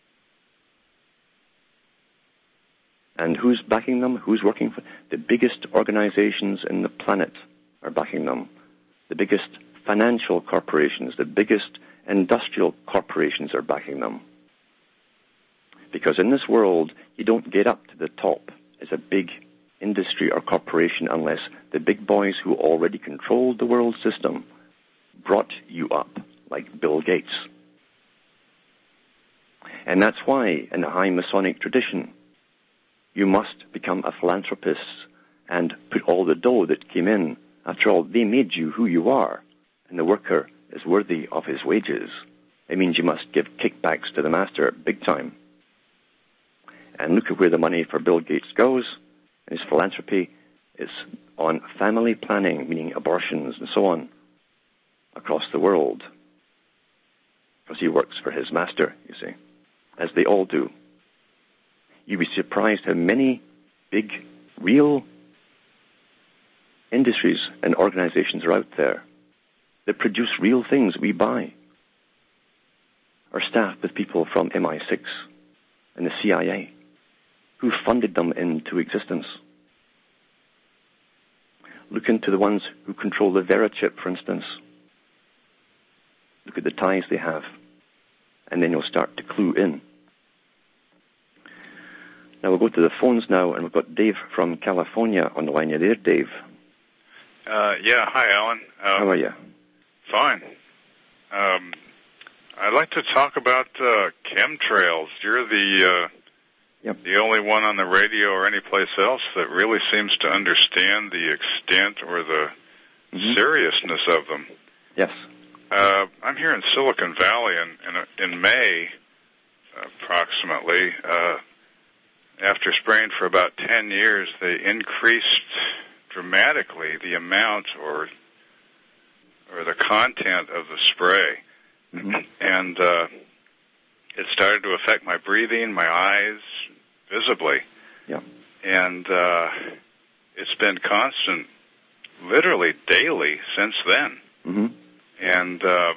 And who's backing them? Who's working for? The biggest organizations in the planet are backing them. The biggest financial corporations, the biggest industrial corporations are backing them. Because in this world, you don't get up to the top as a big industry or corporation unless the big boys who already controlled the world system brought you up, like Bill Gates. And that's why, in the high Masonic tradition, you must become a philanthropist and put all the dough that came in. After all, they made you who you are, and the worker is worthy of his wages. It means you must give kickbacks to the master big time. And look at where the money for Bill Gates goes. His philanthropy is on family planning, meaning abortions and so on, across the world. Because he works for his master, you see, as they all do. You'd be surprised how many big, real industries and organizations are out there that produce real things we buy, are staffed with people from M I six and the C I A, who funded them into existence. Look into the ones who control the Verichip, for instance. Look at the ties they have, and then you'll start to clue in. Now we'll go to the phones now, and we've got Dave from California on the line. You there, Dave? Uh, yeah, hi, Alan. Um, How are you? Fine. Um, I'd like to talk about uh, chemtrails. You're the uh, yep. the only one on the radio or anyplace else that really seems to understand the extent or the mm-hmm. seriousness of them. Yes. Uh, I'm here in Silicon Valley in, in, in May, approximately. Uh, after spraying for about ten years, they increased dramatically the amount or or the content of the spray. Mm-hmm. And uh, it started to affect my breathing, my eyes, visibly. Yeah. And uh, it's been constant, literally daily since then. Mm-hmm. And uh,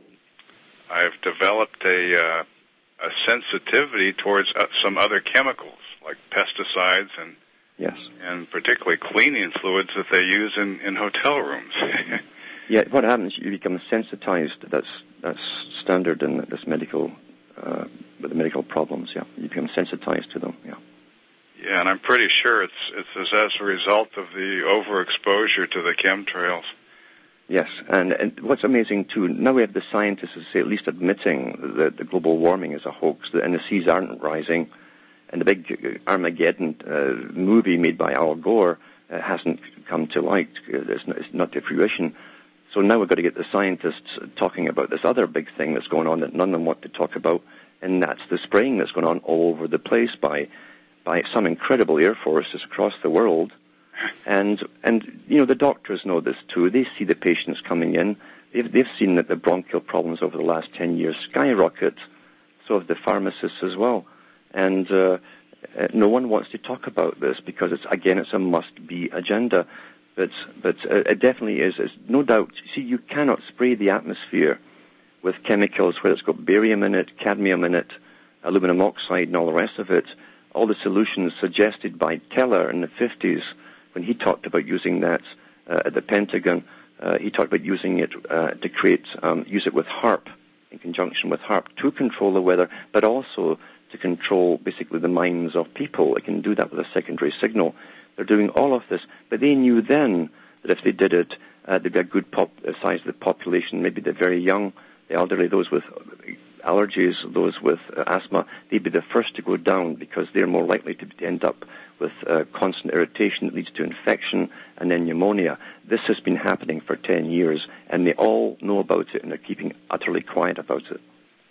I've developed a, uh, a sensitivity towards uh, some other chemicals, like pesticides and yes, and particularly cleaning fluids that they use in, in hotel rooms. Yeah, what happens, you become sensitized. That's that's standard in this medical, uh, with the medical problems, yeah. You become sensitized to them, yeah. Yeah, and I'm pretty sure it's it's as a result of the overexposure to the chemtrails. Yes, and, and what's amazing, too, now we have the scientists who say, at least admitting that the global warming is a hoax, and the seas aren't rising, and the big Armageddon uh, movie made by Al Gore uh, hasn't come to light. It's not, it's not to fruition. So now we've got to get the scientists talking about this other big thing that's going on that none of them want to talk about, and that's the spraying that's going on all over the place by by some incredible air forces across the world. And, and you know, the doctors know this too. They see the patients coming in. They've, they've seen that the bronchial problems over the last ten years skyrocket. So have the pharmacists as well. And uh, no one wants to talk about this because, it's again, it's a must-be agenda. But, but uh, it definitely is. It's no doubt. See, you cannot spray the atmosphere with chemicals where it's got barium in it, cadmium in it, aluminum oxide, and all the rest of it. All the solutions suggested by Teller in the fifties, when he talked about using that uh, at the Pentagon, uh, he talked about using it uh, to create, um, use it with HAARP, in conjunction with HAARP, to control the weather, but also to control basically the minds of people. It can do that with a secondary signal. They're doing all of this, but they knew then that if they did it, uh, there'd be a good pop- size of the population, maybe the very young, the elderly, those with allergies, those with uh, asthma, they'd be the first to go down because they're more likely to end up with uh, constant irritation that leads to infection and then pneumonia. This has been happening for ten years, and they all know about it, and they're keeping utterly quiet about it.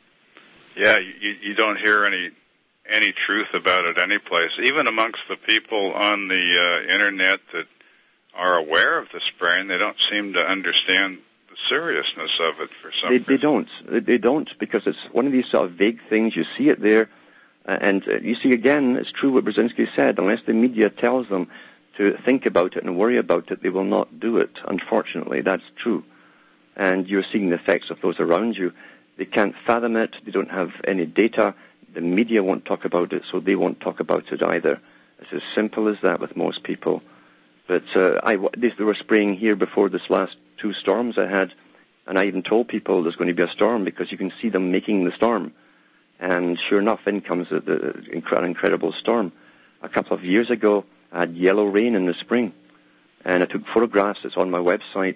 Yeah, you, you don't hear any any truth about it any place. Even amongst the people on the uh, Internet that are aware of the spraying, they don't seem to understand the seriousness of it for some they, reason. They don't. They don't, because it's one of these sort of vague things. You see it there, uh, and uh, you see, again, it's true what Brzezinski said. Unless the media tells them to think about it and worry about it, they will not do it. Unfortunately, that's true. And you're seeing the effects of those around you. They can't fathom it. They don't have any data. The media won't talk about it, so they won't talk about it either. It's as simple as that with most people. But uh, I, they were spraying here before this last two storms I had, and I even told people there's going to be a storm because you can see them making the storm. And sure enough, in comes the, the, an incredible storm. A couple of years ago, I had yellow rain in the spring, and I took photographs. It's on my website.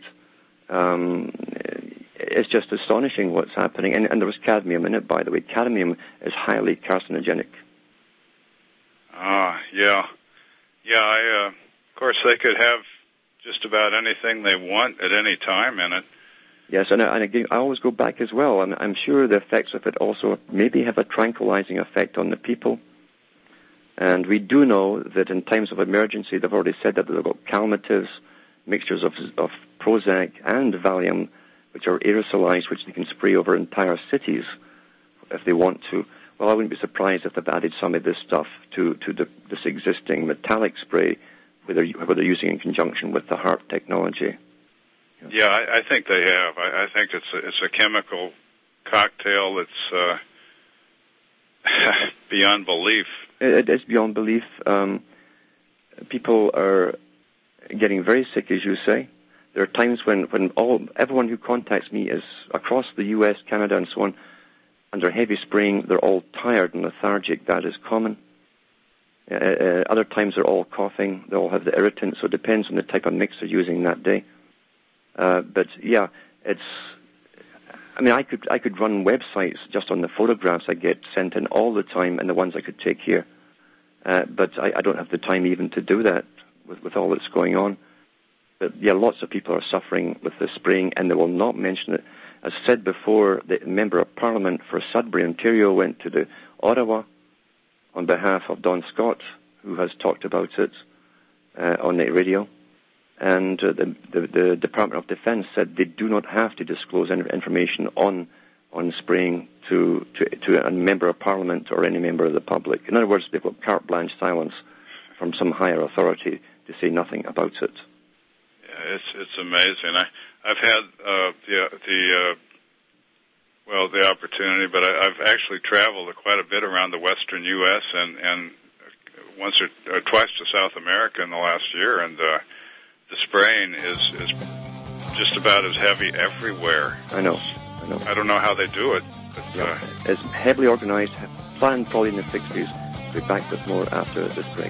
Um, it's just astonishing what's happening. And, and there was cadmium in it, by the way. Cadmium is highly carcinogenic. Ah, uh, yeah. Yeah, I, uh, of course, they could have just about anything they want at any time in it. Yes, and, and again, I always go back as well. I'm, I'm sure the effects of it also maybe have a tranquilizing effect on the people. And we do know that in times of emergency, they've already said that they've got calmatives, mixtures of, of Prozac and Valium, which are aerosolized, which they can spray over entire cities if they want to. Well, I wouldn't be surprised if they've added some of this stuff to, to the, this existing metallic spray, whether they're using in conjunction with the HAARP technology. Yeah, I, I think they have. I, I think it's a, it's a chemical cocktail that's uh, beyond belief. It, it is beyond belief. Um, people are getting very sick, as you say. There are times when, when all everyone who contacts me is across the U S, Canada, and so on, under heavy spraying. They're all tired and lethargic. That is common. Uh, uh, other times they're all coughing. They all have the irritant, so it depends on the type of mix they're using that day. Uh, but yeah, it's. I mean, I could I could run websites just on the photographs I get sent in all the time, and the ones I could take here. Uh, but I, I don't have the time even to do that with, with all that's going on. But yeah, lots of people are suffering with the spraying, and they will not mention it. as said before, the Member of Parliament for Sudbury, Ontario, went to the Ottawa on behalf of Don Scott, who has talked about it uh, on the radio. And uh, the, the, the Department of Defense said they do not have to disclose any information on on spraying to, to, to a Member of Parliament or any member of the public. In other words, they've got carte blanche silence from some higher authority to say nothing about it. Yeah, it's it's amazing. I I've had uh, the the uh, well the opportunity, but I, I've actually traveled quite a bit around the western U S and and once or, or twice to South America in the last year, and uh, the spraying is is just about as heavy everywhere. I know. I know. I don't know how they do it. But, yeah. uh, it's heavily organized, planned probably in the sixties. We'll be back with more after this break.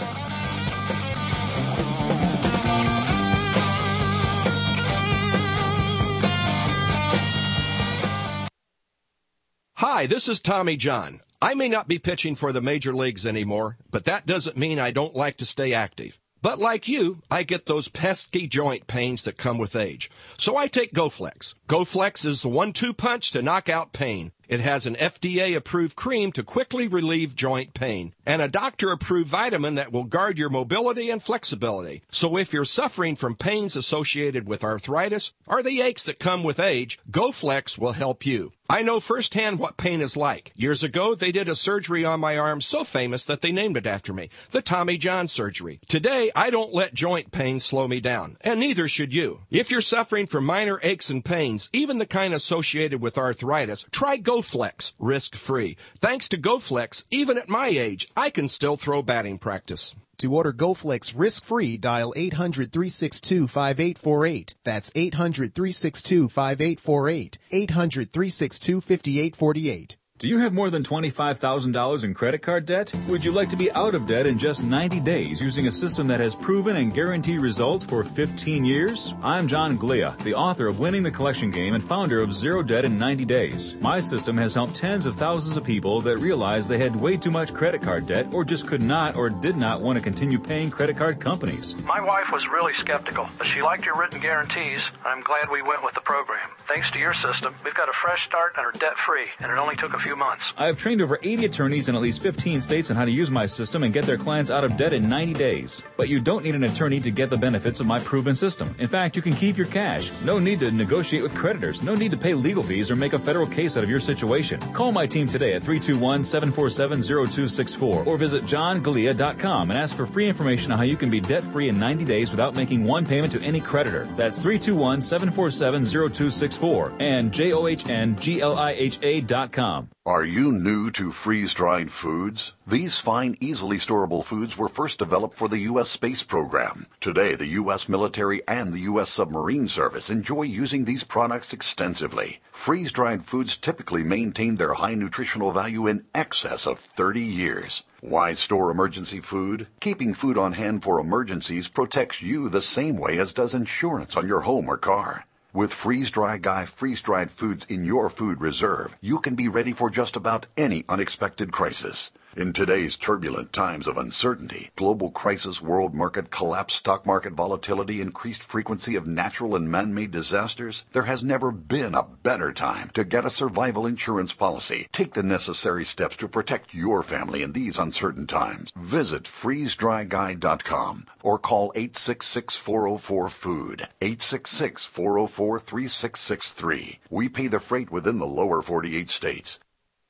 Hi, this is Tommy John. I may not be pitching for the major leagues anymore, but that doesn't mean I don't like to stay active. But like you, I get those pesky joint pains that come with age. So I take GoFlex. GoFlex is the one two punch to knock out pain. It has an F D A-approved cream to quickly relieve joint pain and a doctor-approved vitamin that will guard your mobility and flexibility. So if you're suffering from pains associated with arthritis or the aches that come with age, GoFlex will help you. I know firsthand what pain is like. Years ago, they did a surgery on my arm so famous that they named it after me, the Tommy John surgery. Today, I don't let joint pain slow me down, and neither should you. If you're suffering from minor aches and pains, even the kind associated with arthritis, try GoFlex, risk-free. Thanks to GoFlex, even at my age, I can still throw batting practice. To order GoFlex risk-free, dial eight hundred, three six two, five eight four eight. That's eight hundred, three six two, five eight four eight. eight hundred, three six two, five eight four eight. Do you have more than twenty-five thousand dollars in credit card debt? Would you like to be out of debt in just ninety days using a system that has proven and guaranteed results for fifteen years? I'm John Glia, the author of Winning the Collection Game and founder of Zero Debt in ninety days. My system has helped tens of thousands of people that realized they had way too much credit card debt or just could not or did not want to continue paying credit card companies. My wife was really skeptical, but she liked your written guarantees. I'm glad we went with the program. Thanks to your system, we've got a fresh start and are debt-free, and it only took a few months. I have trained over eighty attorneys in at least fifteen states on how to use my system and get their clients out of debt in ninety days. But you don't need an attorney to get the benefits of my proven system. In fact, you can keep your cash. No need to negotiate with creditors. No need to pay legal fees or make a federal case out of your situation. Call my team today at three two one, seven four seven, zero two six four or visit john galea dot com and ask for free information on how you can be debt-free in ninety days without making one payment to any creditor. That's three two one, seven four seven, zero two six four and J O H N G L I H A dot com. Are you new to freeze-dried foods? These fine, easily storable foods were first developed for the U S space program. Today, the U S military and the U S submarine service enjoy using these products extensively. Freeze-dried foods typically maintain their high nutritional value in excess of thirty years. Why store emergency food? Keeping food on hand for emergencies protects you the same way as does insurance on your home or car. With Freeze Dry Guy freeze-dried foods in your food reserve, you can be ready for just about any unexpected crisis. In today's turbulent times of uncertainty, global crisis, world market collapse, stock market volatility, increased frequency of natural and man-made disasters, there has never been a better time to get a survival insurance policy. Take the necessary steps to protect your family in these uncertain times. Visit freeze dry guy dot com or call eight six six, four zero four, food, eight six six, four zero four, three six six three. We pay the freight within the lower forty-eight states.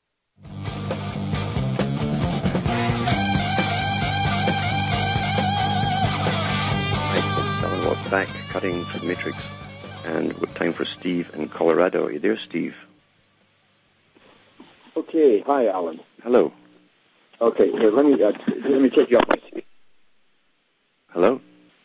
Back cutting through the matrix, and with time for Steve in Colorado. Are you there, Steve? Okay. Hi, Alan. Hello. Okay. Here, let me uh, let me take you off my seat. Hello.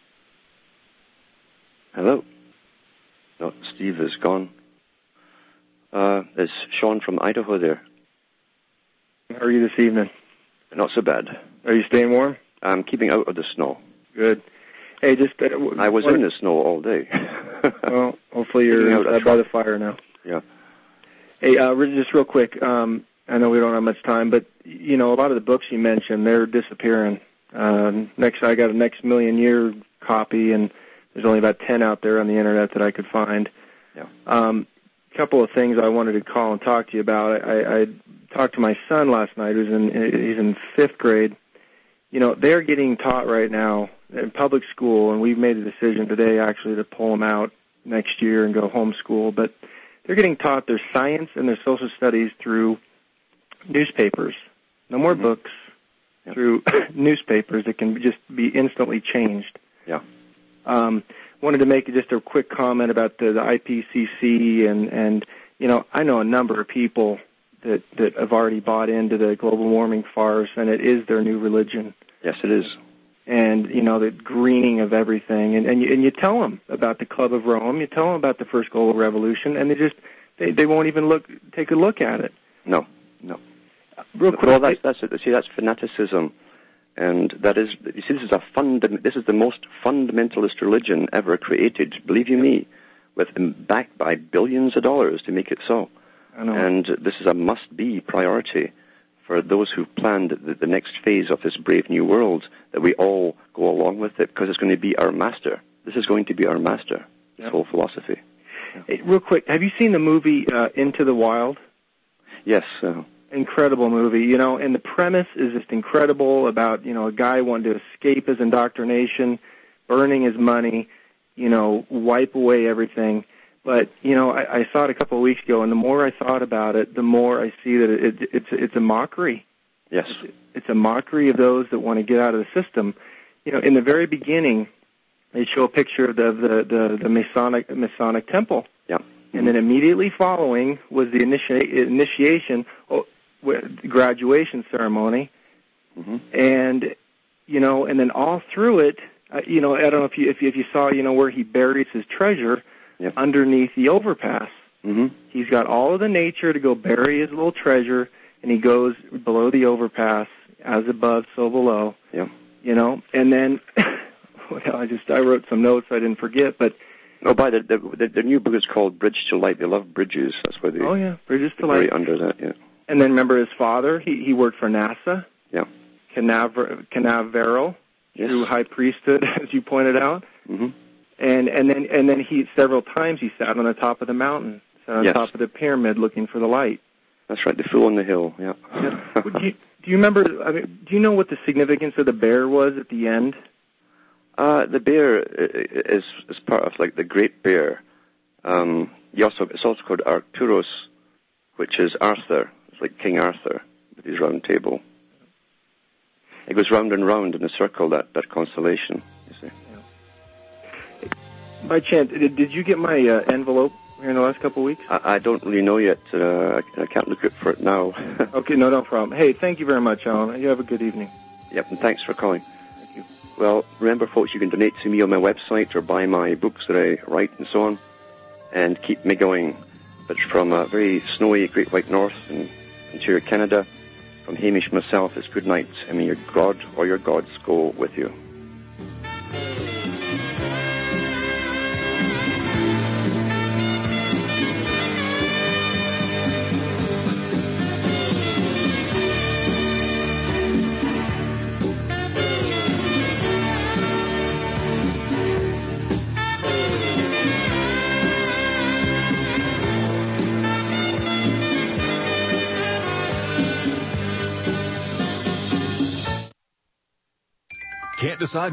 Hello. No, Steve is gone. Uh, there's Sean from Idaho there. How are you this evening? Not so bad. Are you staying warm? I'm keeping out of the snow. Good. Hey, just uh, w- I was what, in the snow all day. Well, hopefully you're uh, by the fire now. Yeah. Hey, uh, just real quick. Um, I know we don't have much time, but you know, a lot of the books you mentioned, they're disappearing. Uh, next, I got a Next Million Year copy, and there's only about ten out there on the internet that I could find. Yeah. Um, couple of things I wanted to call and talk to you about. I, I talked to my son last night, who's in he's in fifth grade. You know, they're getting taught right now in public school, and we've made a decision today actually to pull them out next year and go homeschool. But they're getting taught their science and their social studies through newspapers. No more mm-hmm. books, yep. through newspapers that can just be instantly changed. Yeah. Um, wanted to make just a quick comment about the, the I P C C, and, and, you know, I know a number of people that, that have already bought into the global warming farce, and it is their new religion. Yes, it is. And, you know, the greening of everything. And, and, you, and you tell them about the Club of Rome, you tell them about the first global revolution, and they just, they, they won't even look, take a look at it. No, no. Real quick. Well, that's, that's it. See, that's fanaticism. And that is, you see, this is a fund, this is the most fundamentalist religion ever created, believe you me, with backed by billions of dollars to make it so. I know. And this is a must-be priority for those who've planned the, the next phase of this brave new world, that we all go along with it, because it's going to be our master. This is going to be our master, this yep. whole philosophy. Yeah. Hey, real quick, have you seen the movie uh, Into the Wild? Yes. Uh, Incredible movie, you know, and the premise is just incredible about, you know, a guy wanting to escape his indoctrination, burning his money, you know, wipe away everything. But, you know, I, I saw it a couple of weeks ago, and the more I thought about it, the more I see that it, it, it's it's a mockery. Yes. It's, it's a mockery of those that want to get out of the system. You know, in the very beginning, they show a picture of the the, the, the Masonic Masonic temple. Yeah. And then immediately following was the initi- initiation, oh, graduation ceremony. Mm-hmm. And, you know, and then all through it, uh, you know, I don't know if you, if you, if you saw, you know, where he buries his treasure yep. underneath the overpass. Mm-hmm. He's got all of the nature to go bury his little treasure, and he goes below the overpass, as above, so below. Yeah. You know, and then, well, I just, I wrote some notes I didn't forget, but. Oh, by the, the, the new book is called Bridge to Light. They love bridges. That's why they. Oh, yeah, Bridges to Light. Under that, yeah. And then remember his father, he, he worked for NASA. Yeah. Canaver, Canavero, yes. through high priesthood, as you pointed out. Mm-hmm. And and then and then he several times he sat on the top of the mountain, sat on yes. top of the pyramid looking for the light. That's right, the fool on the hill. Yeah. yeah. do, you, do you remember? I mean, do you know what the significance of the bear was at the end? Uh, the bear is is part of like the Great Bear. Um, you also it's also called Arcturus, which is Arthur. It's like King Arthur with his round table. It goes round and round in a circle, that, that constellation, you see. Yeah. By chance, did, did you get my uh, envelope here in the last couple of weeks? I, I don't really know yet. Uh, I, I can't look out for it now. Okay, no, no problem. Hey, thank you very much, Alan. You have a good evening. Yep, and thanks for calling. Thank you. Well, remember, folks, you can donate to me on my website or buy my books that I write and so on, and keep me going. But from a very snowy Great White North in Ontario, Canada, from Hamish myself, it's good night, and may your God or your gods go with you. Can't decide